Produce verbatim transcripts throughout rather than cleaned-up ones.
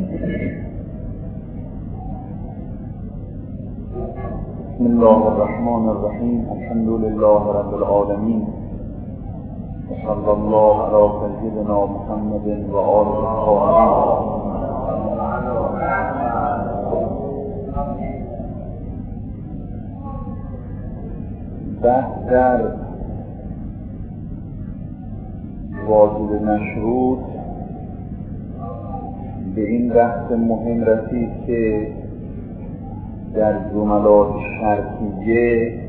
بسم الله الرحمن الرحیم. الحمد لله رب العالمین و صلی الله علی سیدنا محمد و آله الطاهرین. بحث در واجب مشروط به این بحث مهم رسید که در جملات شرطیه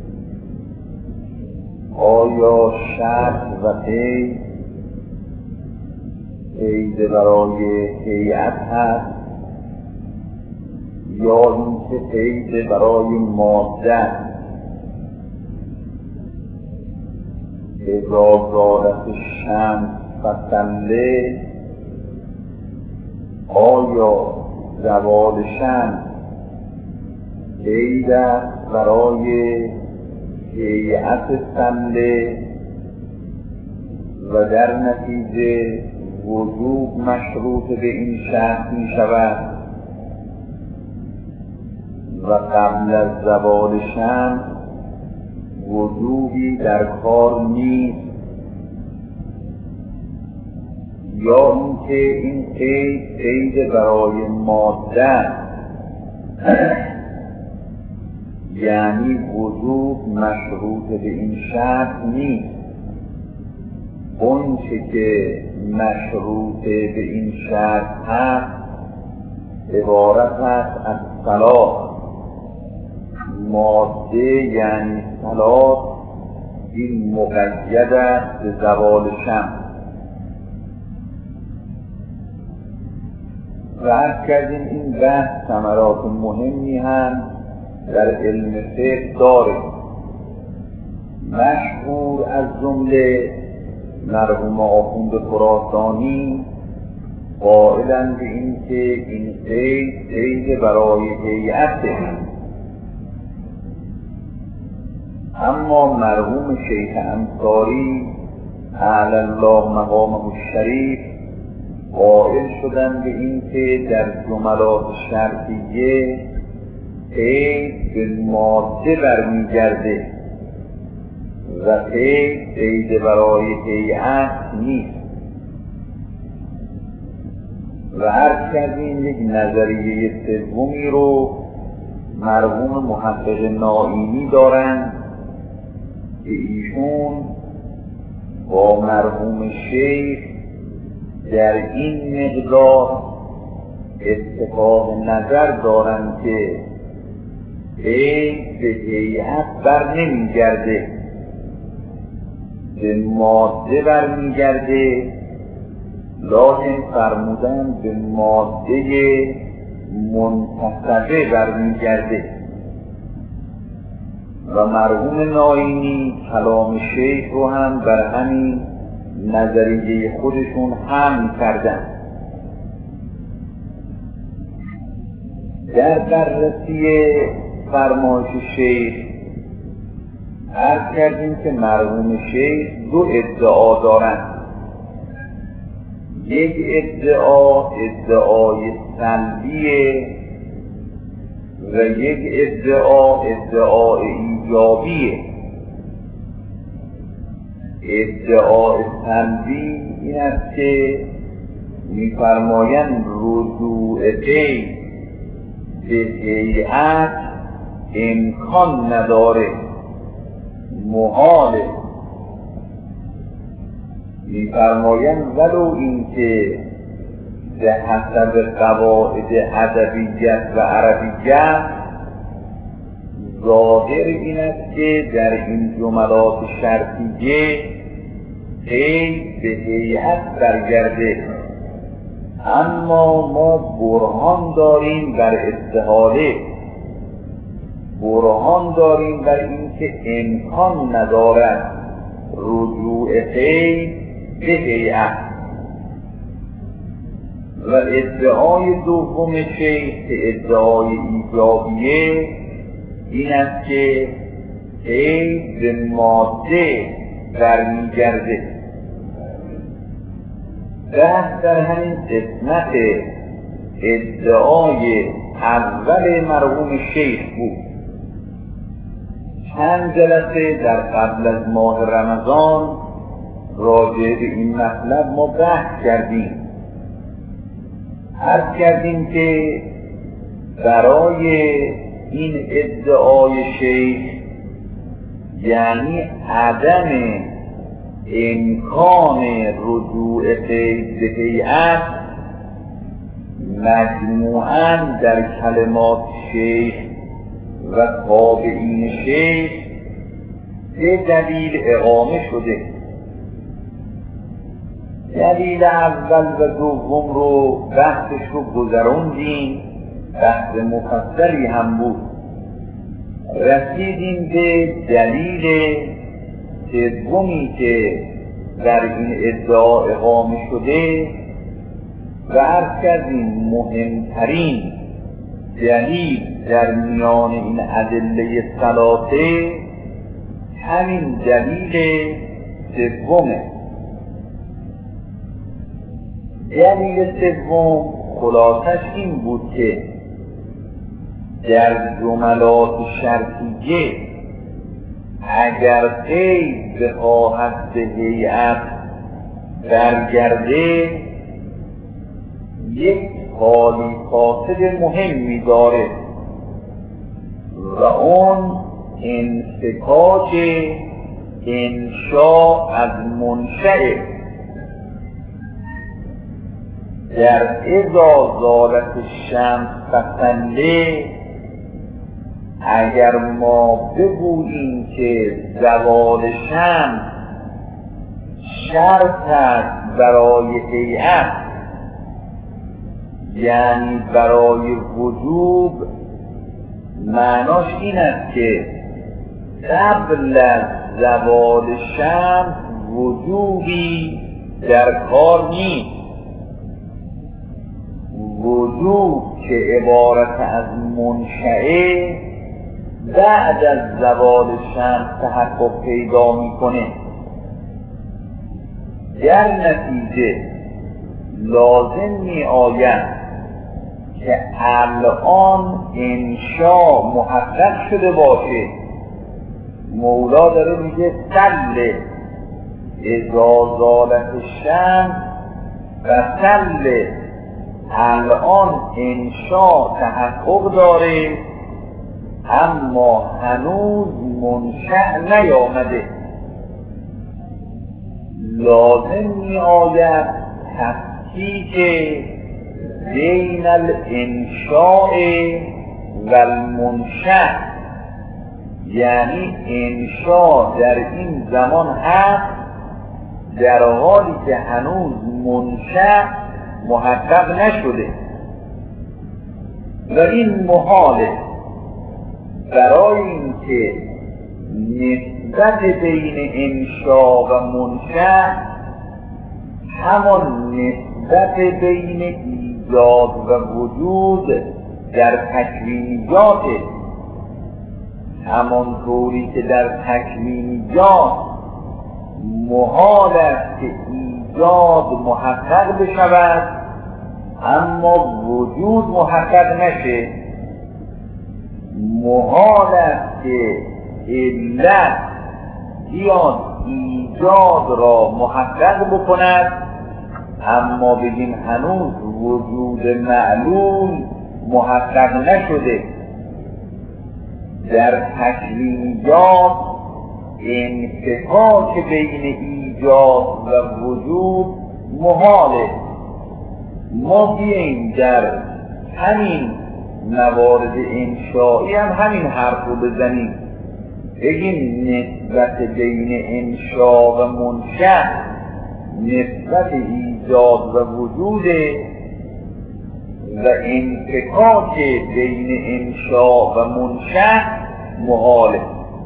آیا شرط و قید قید برای هیئت هست یا اینکه قید برای ماده اذا زالت الشمس فصله، آیا زوال شمس قید است برای هیئت سله و در نتیجه وجوب مشروط به این شرط می شود و قبل از زوال شمس وجوبی در کار نیست، یا اینکه این قید قید برای ماده یعنی وجوب مشروط به این شرط نیست. اون چه که مشروط به این شرط هست عبارت است از صلاح. ماده یعنی صلاح این مقید است به زوال شمس. و عرض کردیم این بحث ثمرات مهمی هم در علم فقه داره. مشهور از جمله مرحوم آخوند خراسانی قائلند به این که این قید قید برای هیئته، اما مرحوم شیخ انصاری اعلی الله مقامه الشریف قائل شدند به این که در جملات شرطیه قید به ماده برمیگرده و قید قید برای هیئت نیست. و عرض کردیم یک نظریه سومی رو مرحوم محقق نائینی دارند که ایشون با مرحوم شیخ در این مقدار اتفاق نظر دارند که قید به هیئت بر نمیگرده، به ماده بر میگرده، لکن فرمودن به ماده منتصبه بر میگرده. و مرحوم نائینی کلام شیخ رو هم بر همین نظریه خودشون هم کردن. در بررسی فرمایش شیخ عرض کردیم که مرحوم شیخ دو ادعا دارند. یک ادعا ادعای سلبیه و یک ادعا ادعای ایجابیه. ادعای سلبی این است که می‌فرمایند رجوع قید به هیئت امکان نداره، محاله. می‌فرمایند ولو اینکه به حسب قواعد ادبیات و عربیات ظاهر این است که در این جملات شرطیه قید به هیئت برگرده، اما ما برهان داریم بر استحاله، برهان داریم بر اینکه امکان ندارد رجوع قید به هیئت. و ادعای دوم شیخ که ادعای ایجابیه این است که قید به ماده برمیگرده. بحث در همین قسمت ادعای اول مرحوم شیخ بود. چند جلسه در قبل از ماه رمضان راجع به این مطلب ما بحث کردیم. عرض کردیم که برای این ادعای شیخ، یعنی عدم امکان رجوع به هیئت، مجموعاً در کلمات شیخ و تابعین شیخ به دلیل اقامه شده. دلیل اول و دوم رو بحثش رو گذروندیم، بحث مفصلی هم بود. رسیدیم به دلیل سومی که در این ادعا اقامه شده و عرض کردیم مهمترین دلیل در میان این ادله ثلاثه همین دلیل سومه. دلیل سوم خلاصش این بود که در جملات شرطیه اگر قید بخواهد به هیئت برگرده، یک حالی فاسد مهمی داره و اون انفکاک انشاء از منشأ. در اذا زالت الشمس فصله، اگر ما بگوییم که زوال شمس شرط است برای هیئت، یعنی برای وجوب، معناش این است که قبل از زوال شمس وجوبی در کار نیست. وجوب که عبارت از منشأه بعد از زوال شمس تحقق پیدا میکنه. در نتیجه لازم می آید که الان انشاء محقق شده باشه. مولا داره میگه صل اذا زالت الشمس و صل، الان انشاء تحقق داره اما هنوز منشأ نیامده. لازم می آید تفکیک بین الانشاء و المنشأ، یعنی انشاء در این زمان هست در حالی که هنوز منشأ محقق نشده و این محاله. برای اینکه نسبت بین انشاء و منشأ همان نسبت بین ایجاد و وجود در تکوینیات، همانطوری که در تکوینیات محال است که ایجاد محقق بشود اما وجود محقق نشه، محال است که علت بیاد ایجاد را محقق بکند اما بگیم هنوز وجود معلوم محقق نشده. در تکوینیات انفکاک بین ایجاد و وجود محاله. ما بیاییم در همین موارد انشایی هم همین حرف رو بزنیم، بگیم نسبت بین انشا و منشأ نسبت ایجاد و وجوده و انفکاک بین انشا و منشأ محاله.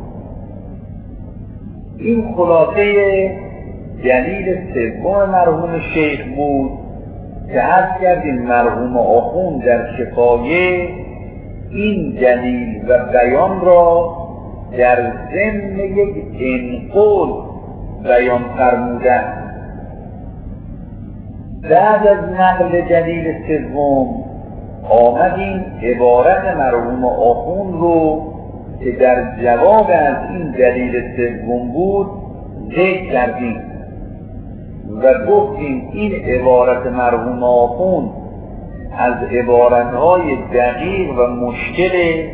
این خلاصه دلیل سوم مرحوم شیخ بود که عرض کردیم مرحوم آخوند در کفایه این دلیل و بیان را در ضمن یک انقول بیان فرمودند. بعد از نقل دلیل سوم آمدیم عبارت مرحوم آخوند رو که در جواب از این دلیل سوم بود ذکر کردیم و گفتیم این عبارت مرحوم آخوند از عبارتهای دقیق و مشکل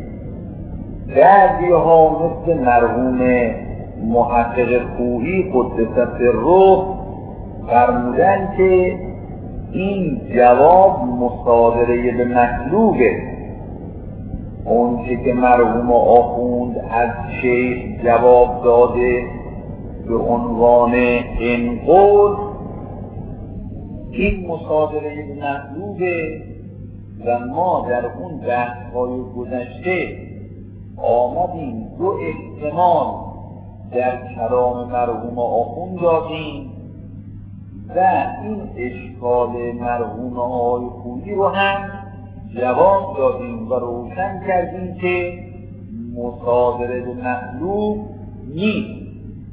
بعضی ها مثل مرحوم محقق خویی قدس سره فرمودن که این جواب مصادره به مطلوبه. اونچه که مرحوم آخوند از شیخ جواب داده به عنوان این قول، این مصادره به مطلوبه و ما در اون بحث‌های گذشته آمدیم دو احتمال در کلام مرحوم آخوند دادیم و این اشکال مرحوم آقای خویی رو هم جواب دادیم و روشن کردیم که مصادره به مطلوب نیست.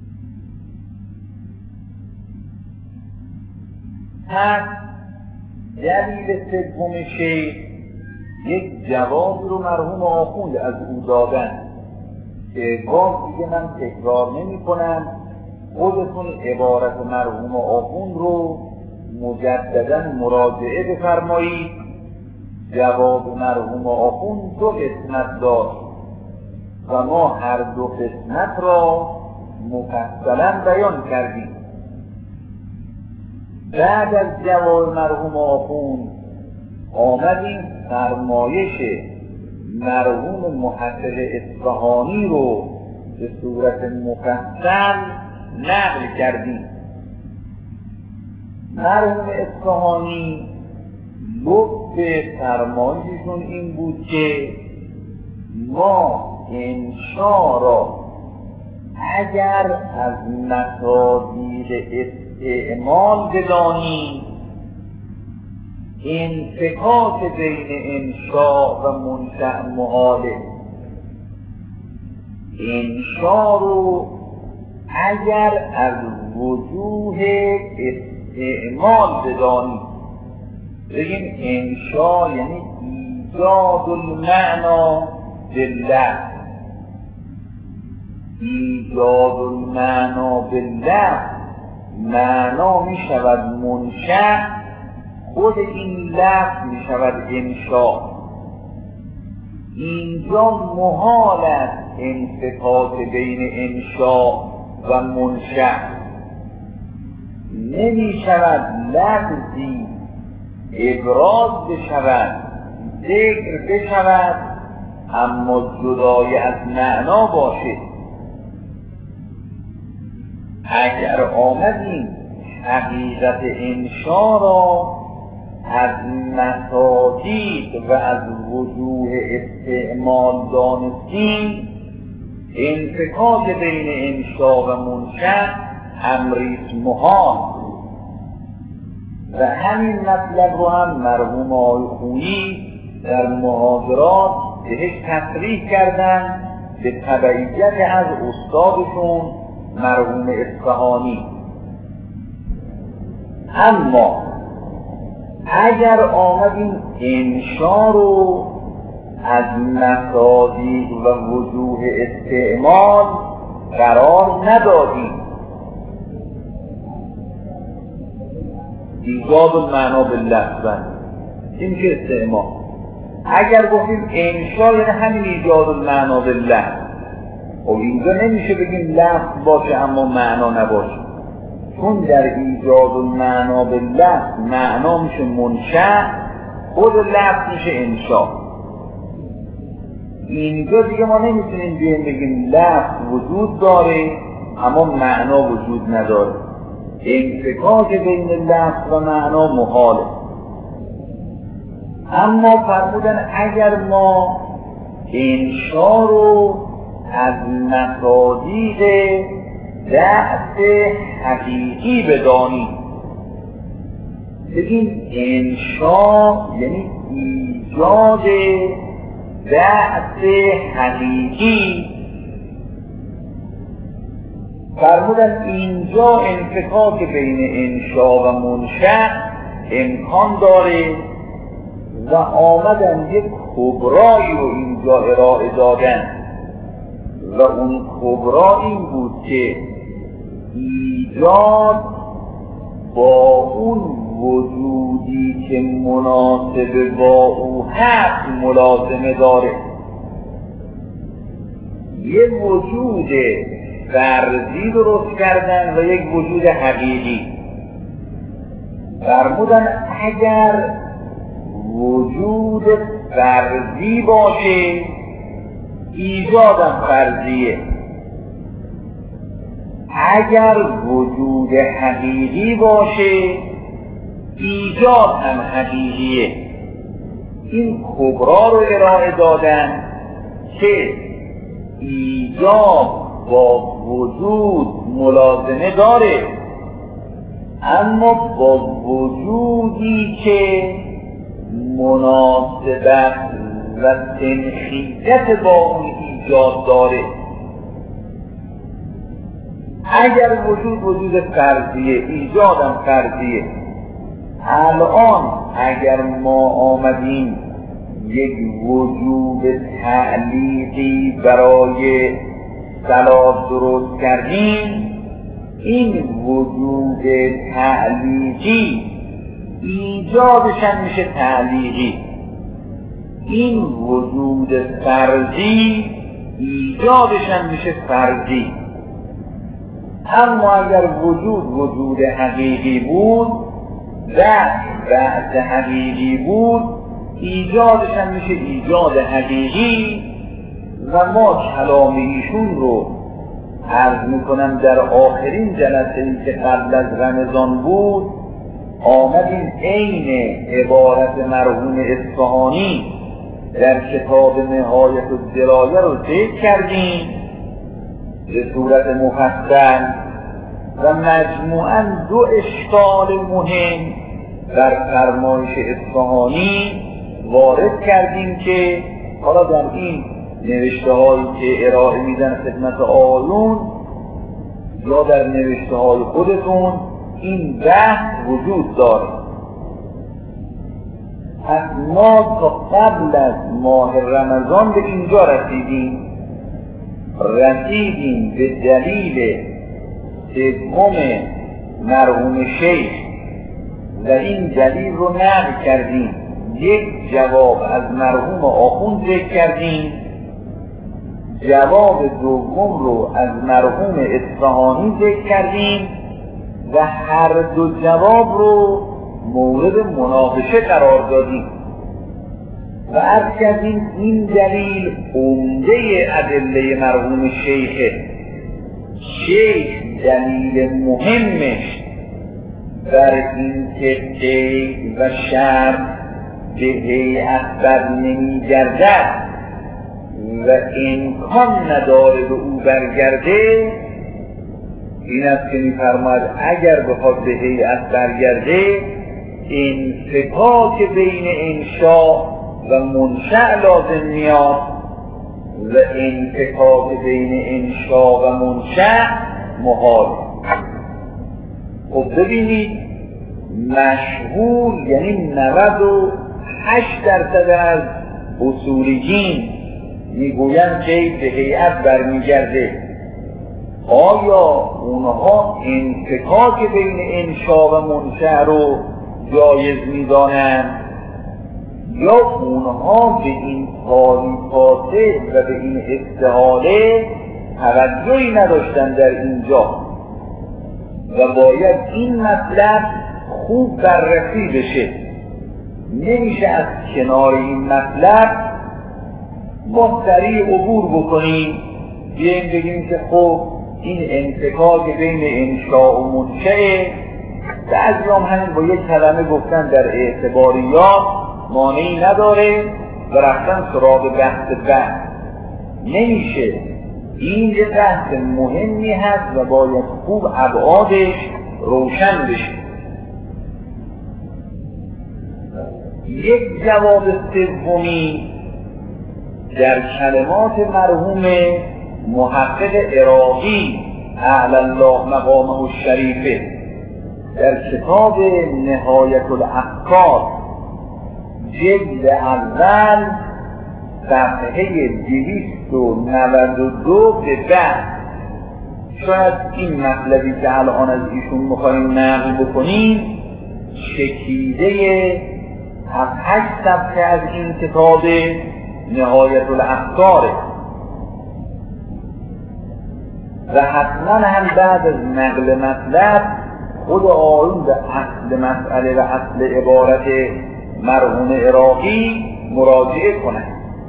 پس دلیل سوم شیخ یک جواب رو مرحوم آخوند از او دادن که باز دیگه من تکرار نمی کنم، خودتون عبارت مرحوم آخوند رو مجددا مراجعه بفرمایید. جواب مرحوم آخوند دو قسمت داشت و ما هر دو قسمت را مفصلا بیان کردیم. بعد از جواب مرحوم آخوند آمدیم فرمایش مرحوم محقق اصفهانی رو به صورت مفصل نقل کردیم. مرحوم اصفهانی لطف فرمایششون این بود که ما انشا را اگر از مصادیق استعمال بدانیم، انفکاک بین انشا و منشأ محاله. انشا رو اگر از وجوه استعمال بدانیم، بگیم انشا یعنی ایجاد المعنا باللفظ. ایجاد المعنا باللفظ معنا می شود منشأ، خود این لفظ می شود انشا. اینجا محال است انفکاک بین انشا و منشأ. نمی شود لفظی ابراز بشود، ذکر بشود، اما جدای از معنا باشه. اگر آمدیم حقیقت انشا را از مصادیق و از وجوه استعمال دانستیم، انفکاک بین انشا و منشأ امریست محال. و همین مطلب رو هم مرحوم آقای خویی در محاضرات بهش تصریح کردن به تبعیت از استادشون مرحوم اصفهانی. اما اگر آمدیم انشا رو از مصادیق و وجوه استعمال قرار ندادیم، ایجاد المعنا باللفظ، این که استعمال. اگر گفتیم انشا یعنی همین ایجاد المعنا باللفظ، خب اینجا نمیشه بگیم لفظ باشه اما معنا نباشه، چون در ایجاد المعنا باللفظ معنا میشه منشأ، خود لفظ میشه انشا. اینجا دیگه ما نمیتونیم بیایم بگیم لفظ وجود داره اما معنا وجود نداره. انفکاک بین لفظ و معنا محاله. اما فرمودن اگر ما انشا رو از مصادیق ضعف حقیقی بدانیم، بگیم انشا یعنی ایجاد ضعف حقیقی، فرمودن اینجا انفکاک بین انشا و منشأ امکان داره و آمدن یک کبرایی رو اینجا ارائه دادن و اون کبرا این بود که ایجاد با اون وجودی که مناسب با او هست ملازمه داره. یه وجود فرضی درست کردن و یک وجود حقیقی. فرمودن اگر وجود فرضی باشه ایجادم فرضیه، اگر وجود حقیقی باشه ایجاد هم حقیقیه. این کبرا رو ارائه دادن که ایجاد با وجود ملازمه داره، اما با وجودی که مناسبت و تنخیصیت با اون ایجاد داره. اگر وجود وجود فرضیه ایجادم فرضیه، الان اگر ما آمدیم یک وجود تعلیقی برای صلاح درست کردیم، این وجود تعلیقی ایجادش هم میشه تعلیقی، این وجود فرضی ایجادش هم میشه فرضی. اما اگر وجود وجود حقیقی بود و بعد حقیقی بود ایجادش هم میشه ایجاد حقیقی. و ما کلام ایشون رو عرض میکنم در آخرین جلسه ای که قبل از رمضان بود آمدیم عین عبارت مرحوم اصفهانی در کتاب نهایت الدرایه رو ذکر کردیم به صورت مفصل و مجموعاً دو اشکال مهم در فرمایش اصفهانی وارد کردیم که حالا در این نوشته هایی که ارائه میدن خدمت آیون یا در نوشته های خودتون این بحث وجود داره. پس ما تا قبل از ماه رمضان به اینجا رسیدیم رسیدیم به دلیل سوم مرحوم شیخ و این دلیل رو نقل کردیم. یک جواب از مرحوم آخوند ذکر کردیم، جواب دوم رو از مرحوم اصفهانی ذکر کردیم و هر دو جواب رو مورد مناقشه قرار دادیم و عرض کردیم این دلیل عمده ادله مرحوم شیخه. شیخ دلیل مهمش بر این که قید و شرط به هیئت بر نمی گردد و امکان نداره به او برگرده این است که می‌فرماید اگر بخواد به هیئت برگرده انفکاک بین انشاء و منشأ لازم میاد و انفکاک بین انشاء و منشأ محال. خب ببینید مشهور یعنی نود و هشت درصد از اصولیین میگویند که به هیئت برمیگرده. آیا اونها انفکاک بین انشاء و منشأ رو جایز میدانند یا اونها به این تاریکاته و به این استحاله توجهی نداشتن در اینجا و باید این مطلب خوب بررسی بشه. نمیشه از کنار این مطلب ما سریع عبور بکنیم بیاییم بگیم که خب این انفکاک بین انشاء و منشأ بعضی هم همین با یک کلمه گفتن در اعتباریات مانعی نداره و رفتن سراغ بحث بحث. نمیشه، این یه بحث مهمی هست و باید خوب ابعادش روشن بشه. یک جواب سومی در کلمات مرحوم محقق عراقی اعلی الله مقامه الشریفه در کتاب نهایت الافکار جلد اول صفحه دویست و نود و دو به بعد. شاید این مطلبی که الان از ایشون میخواییم نقل بکنیم چکیده هفت هشت صفحه از این کتاب نهایت الافکاره و حتما هم بعد از نقل مطلب خود آیون به اصل مسئله و اصل عبارت مرحوم عراقی مراجعه کنند.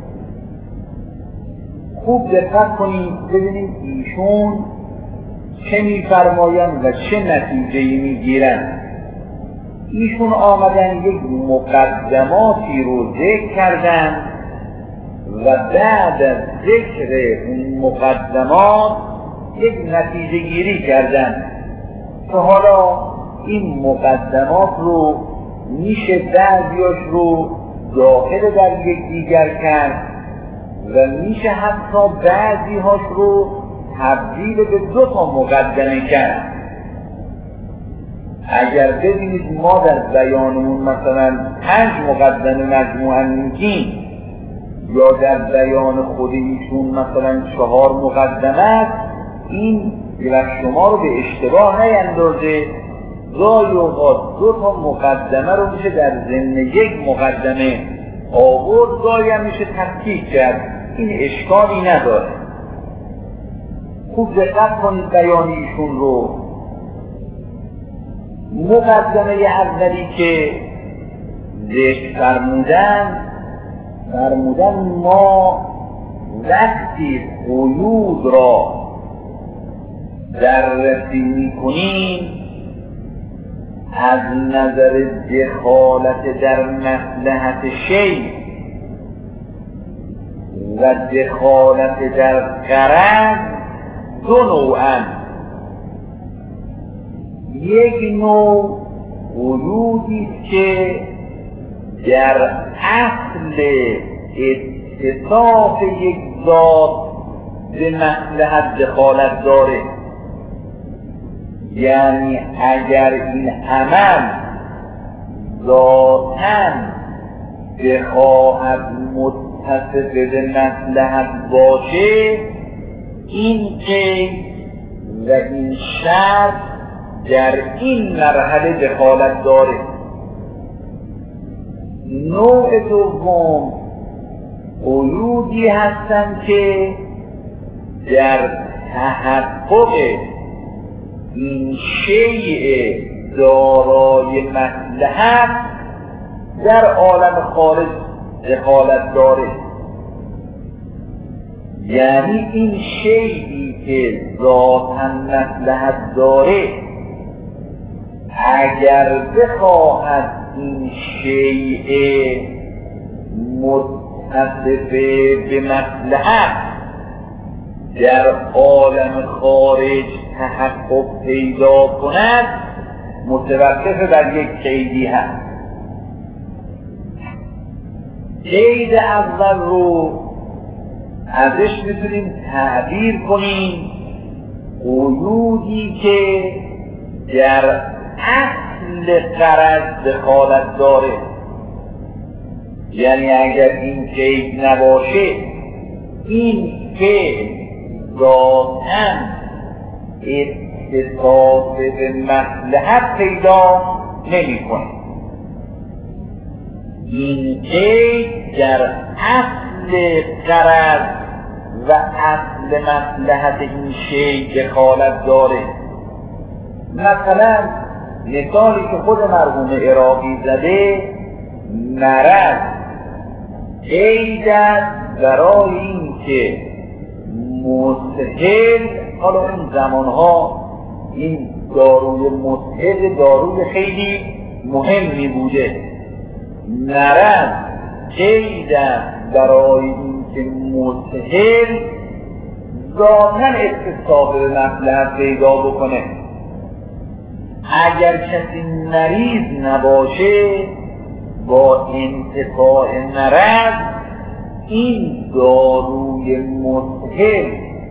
خوب دقت کنید ببینید ایشون چه میفرمایند و چه نتیجه‌ای میگیرند. ایشون آمدن یک مقدماتی رو ذکر کردند و بعد از ذکر اون مقدمات یک نتیجه گیری کردند که حالا این مقدمات رو میشه بعضیاش رو داخل در یک دیگر کرد و میشه حتی بعضی هاش رو تبدیل به دو تا مقدمه کرد. اگر ببینید ما در بیانمون مثلا پنج مقدمه مجموعاً میگیم یا در بیان خود ایشون مثلا چهار مقدمه است، این و شما رو به اشتباه نیندازه. گاهی اوقات دو تا مقدمه رو میشه در ضمن یک مقدمه آورد، گاهی هم میشه تفکیک کرد، این اشکالی نداره. خوب دقت کنید بیان ایشون رو. مقدمه اولی که ذکر فرمودن فرمودن ما وقتی قیود را بررسی میکنیم از نظر دخالت در مصلحت شیء و دخالت در غرض دو نوعن. یک نوع قیودی که در اصل اتصاف یک ذات به مصلحت دخالت داره، یعنی اگر این عمل ذاتاً بخواهد متصف به مصلحت باشه، این قید و این شرط در این مرحله دخالت داره. نوع دوم قیودی هستند که در تحقق این شیء دارای مصلحت در عالم خارج دخالت داره، یعنی این شیئی که ذاتاً مصلحت داره اگر بخواهد این شیء متصف به مصلحت در عالم خارج تحقق پیدا کند، متوقف بر یک قیدی هست. قید اول رو ازش میتونیم تعبیر کنیم قیودی که در اصل غرض دخالت داره، یعنی اگر این قید نباشه این فعل ذاتاً اتصاف به مصلحت پیدا نمی کنه. این قید در اصل غرض و اصل مصلحت این شیء دخالت داره. مثلا مثالی که خود مرحوم عراقی زده، مرض قید است برای این که مسهل، حالا این زمانها این داروی مسهل داروی خیلی مهمی بوده، مرض قید است برای این که مسهل ذاتاً اتصاف به مصلحت پیدا بکنه. اگر کسی مریض نباشه با انتفاع مرض این داروی مسهل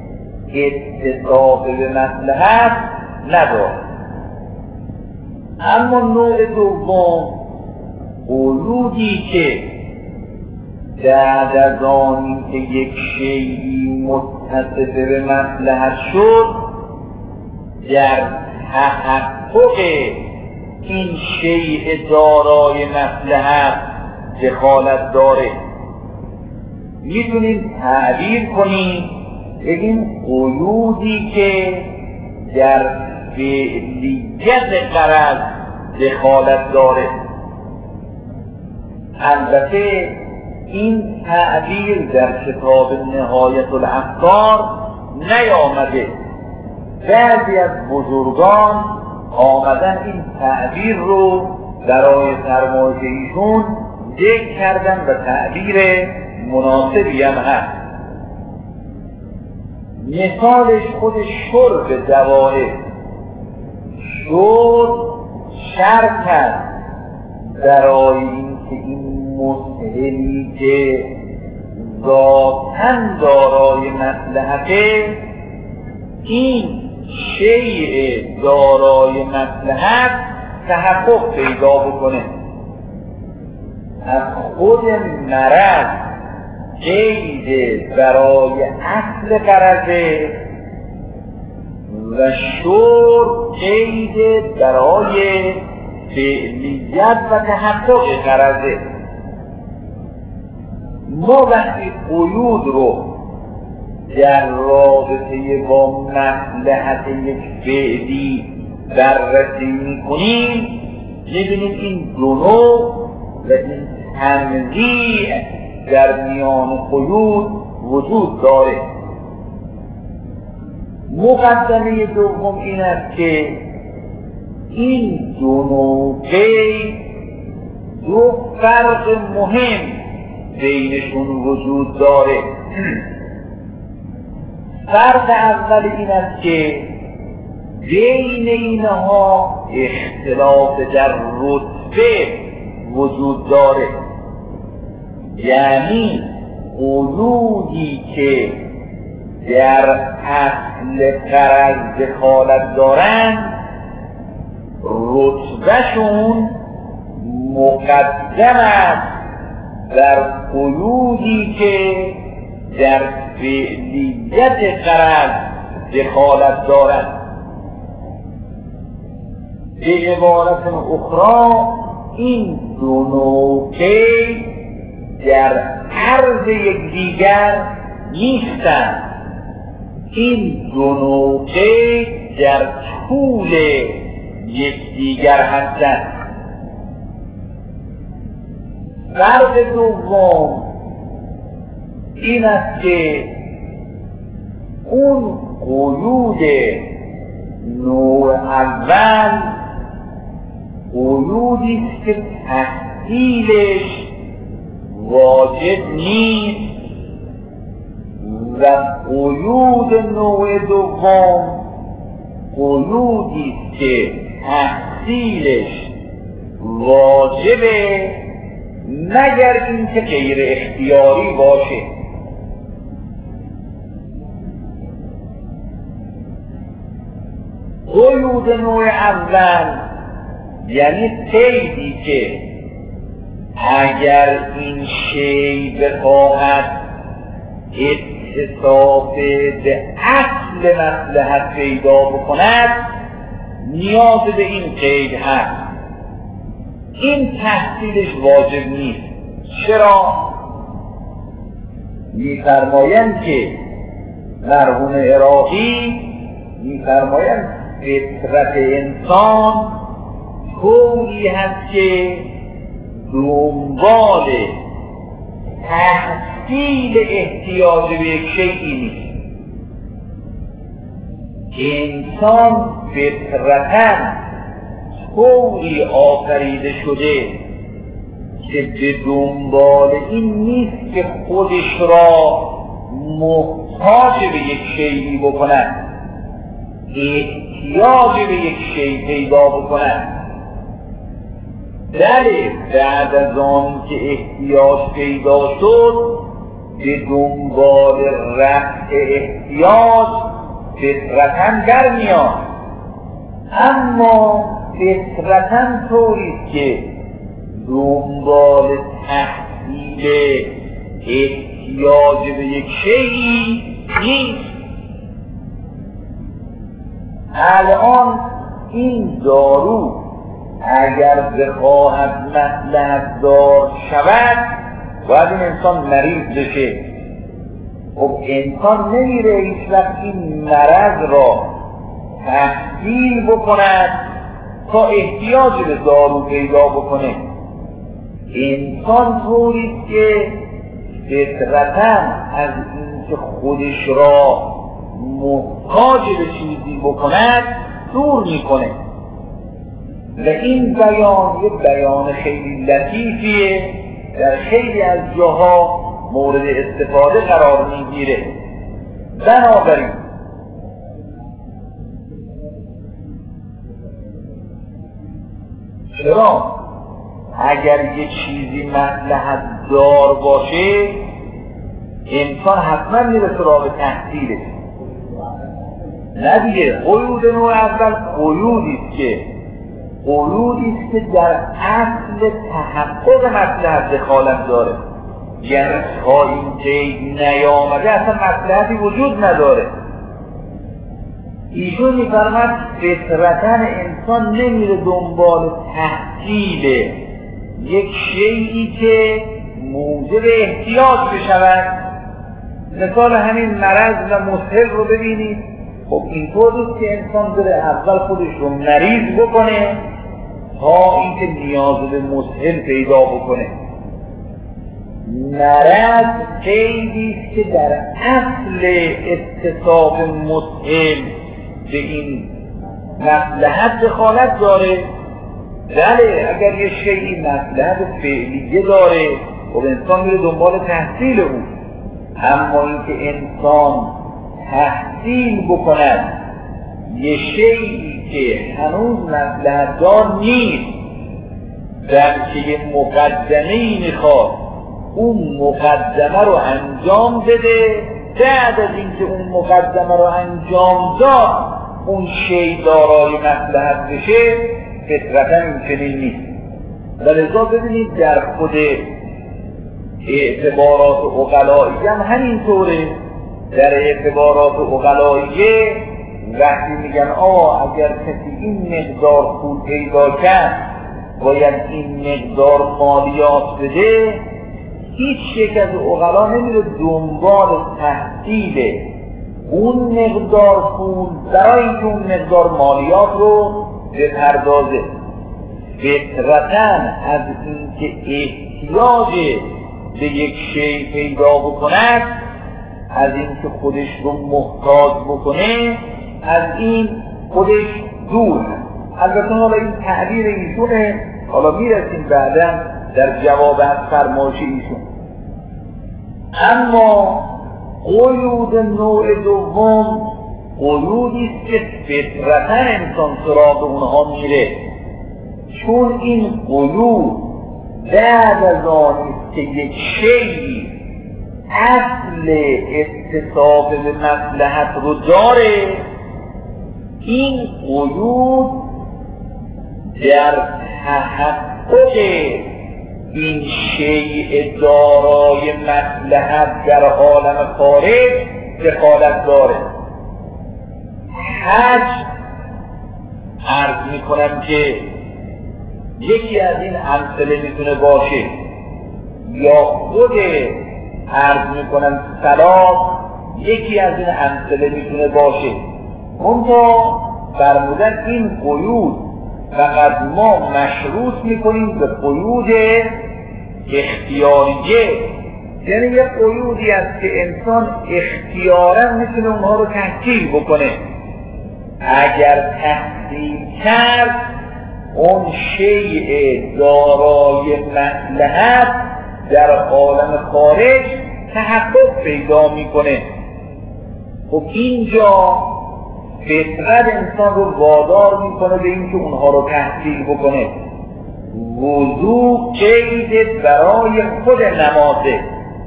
اتصاف به مصلحت نداره. اما نوع دوم قیودی که بعد از آنی که یک شیئی متصف به مصلحت شد در تحقق این شیء دارای مصلحت دخالت داره. میتونیم تعبیر کنیم بگیم قیودی که در فعلیت غرض دخالت داره. البته این تعبیر در کتاب نهایت الافکار نیامده. بعضی از بزرگان آمدن این تعبیر رو برای سرمایه ایشون ذکر کردن و تعبیر مناسبی هم هست. مثالش خود شرب دوائه. شرب شرط است برای اینکه این مسئله‌ای که ذاتاً دارای مصلحته این شیء دارای مصلحت تحقق پیدا بکنه. از خود مرض قید برای اصل غرضه و شرب قید برای فعلیت و تحقق غرضه. ما وقتی قیود رو در رابطه با مصلحت یک فعلی بررسی میکنیم میبینیم این دو نوع و این تنویع در میان قیود وجود داره. مقدمه دوم این است که این دو نوع قید دو فرق مهم بینشون وجود داره. فرق اول این است که بین اینها اختلاف در رتبه وجود داره. یعنی قیودی که در اصل غرض دخالت دارند رتبهشون مقدم است در قیودی که در فعلیت غرض دخالت دارند. به عبارت اخرى این دو نوع قید در عرض یکدیگر نیستند. این دو نوع قید در طول یکدیگر هستند. فرق دوم این است که اون قیود نوع اول قیودی است که تحصیلش واجب نیست و قیود نوع دوم قیودی است که تحصیلش واجبه مگر اینکه غیر اختیاری باشه. قیود نوع اول یعنی قیدی که اگر این شی بخواهد اتصاف به اصل مصلحت پیدا بکند نیاز به این قید هست. این تحصیلش واجب نیست. چرا؟ می‌فرمایند که مرحوم عراقی می‌فرمایند فطرت انسان طوری هست که دنبال تحصیل احتیاج به یک شیئی نیست. انسان فطرتاً طوری آفریده شده که به دنبال این نیست که خودش را محتاج به یک شیئی بکند، احتیاج به یک شیء پیدا بکند. بله بعد از آن که احتیاج پیدا شد به دنبال رفع احتیاج فطرتاً در میاد، اما فطرتاً طوریست که دنبال تحصیل احتیاج به یک شیئی نیست. الان این دارو اگر بخواهد مصلحت دار شود باید این انسان مریض بشه. خب انسان نمیره هیچ وقت این مرض را تحصیل بکند تا احتیاج به دارو پیدا بکنه. انسان طوریست که فطرتاً از اینکه خودش را محتاج به چیزی بکند دور میکنه و این بیان یه بیان خیلی لطیفیه، در خیلی از جاها مورد استفاده قرار میگیره. بنابراین چرا اگر یه چیزی مصلحت دار باشه انسان حتما میره سراغ تحصیلش؟ نه دیگه، قیود نوع اول قیودیست که قیودیست که در اصل تحقق مصلحت دخالت داره، یعنی تا این قید نیامده اصلا مصلحتی وجود نداره. ایشون میفرماد فطرتاً انسان نمیره دنبال تحصیل یک شیئی که موجب احتیاج بشود. مثال همین مرض و مسهل رو ببینید. خب اینطوریست که انسان بره اول خودش رو مریض بکنه تا اینکه نیاز به مسهل پیدا بکنه. مرض قیدیست که در اصل اتصاب مسهل به این مصلحت دخالت داره. بله اگر یه شیئی مصلحت فعلیه داره خب انسان میره دنبال تحصیل اون، اما اینکه انسان تحصیل بکند یه شیئی که هنوز مصلحت دار نیست بلکه یه مقدمه‌ای میخواد اون مقدمه رو انجام بده، بعد از اینکه اون مقدمه رو انجام داد اون شی دارای مصلحت بشه، فطرتاً این چنین نیست. ولذا ببینید در خود اعتبارات عقلایی هم همینطوره. در اعتبارات عقلاییه وقتی میگن آه اگر کسی این مقدار پول پیدا کرد باید این مقدار مالیات بده، هیچ یک از عقلا نمیره دنبال تحصیل اون مقدار پول برای اینکه اون مقدار مالیات رو بپردازه. فطرتاً از اینکه احتیاج به یک شی پیدا بکند، از اینکه خودش رو محتاج بکنه، از این خودش دور. البته حالا این تعبیر ایشونه، حالا میرسیم بعدا در جواب از فرمایش ایشون. اما قیود نوع دوم قیودیست که فطرتاً انسان سراغ اونها میره، چون این قیود بعد از آنیست که یک شیئی اصل اتصاب به مصلحت رو داره، این قیود در تحقق این شیء دارای مصلحت در عالم خارج دخالت داره. حج عرض میکنم که یکی از این امثله میتونه باشه، یا خود عرض میکنم صلاح یکی از این امثله میتونه باشه. منتها فرمودن این قیود فقط ما مشروط میکنیم به قیود اختیاریه، یعنی یه قیودی است که انسان اختیارا میتونه اونها رو تحصیل بکنه. اگر تحصیل کرد اون شیء دارای مصلحت در عالم خارج تحقق پیدا میکنه. خب اینجا فطرت انسان رو وادار میکنه به اینکه اونها رو تحصیل بکنه. وضو قید برای خود نمازه.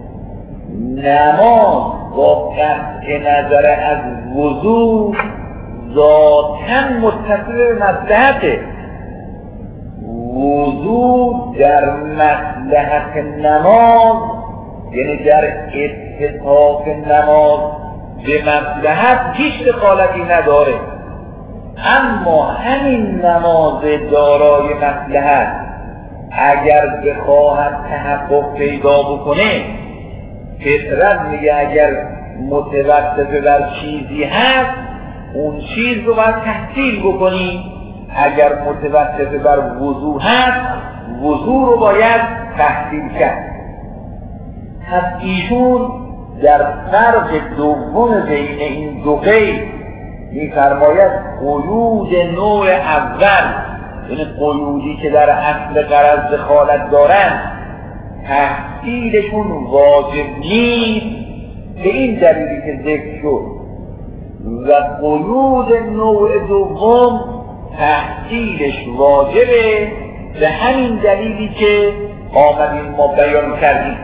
نماز با قطع نظر از وضو ذاتاً متصل به مصلحته. وضوع در مصلحت نماز، یعنی در اتفاق نماز به مصلحت هیچ دخالتی نداره، اما همین نماز دارای مصلحت اگر بخواهد تحقق پیدا بکنه، فطرت میگه اگر متوقف بر چیزی هست اون چیز رو باید تحصیل بکنی، اگر متوقف بر وضوع هست وضوع رو باید تحصیل کرد. پس ایشون در فرق دوم بین این دو قید می‌فرماید قیود نوع اول، یعنی قیودی که در اصل غرض دخالت دارند تحصیلشون واجب نیست به این دلیلی که ذکر شد، و قیود نوع دوم تحصیلش واجبه به همین دلیلی که آمدیم ما بیان کردیم.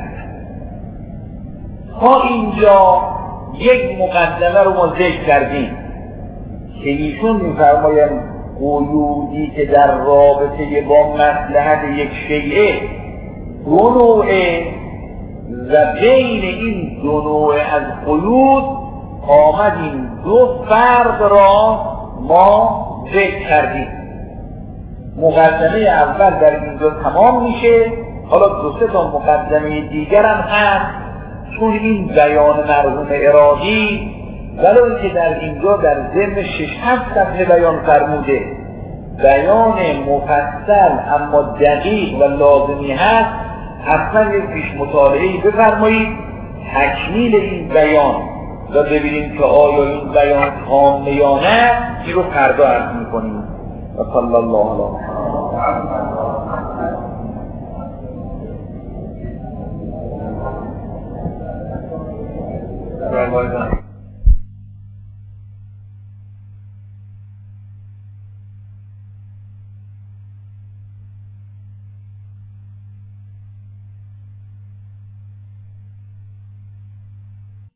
تا اینجا یک مقدمه رو ما ذکر کردیم که ایشون می‌فرمایند قیودی که در رابطه با مصلحت یک شیء دو نوعه و بین این دو نوع از قیود آمدیم دو فرق را ما ذکر کردیم. مقدمه اول در اینجا تمام میشه، حالا دو سه تا مقدمه دیگر هم هست، چون این بیان مرحوم عراقی ولو که در اینجا در ضمن شش هفت صفحه بیان فرموده بیان مفصل اما دقیق و لازمی هست، حتما یک پیش مطالعه‌ای بفرمایید تکمیل این بیان و ببینیم که آیا این بیان کامل یا نه، این رو فردا عرض می‌کنیم. و صلی الله علیه و آله.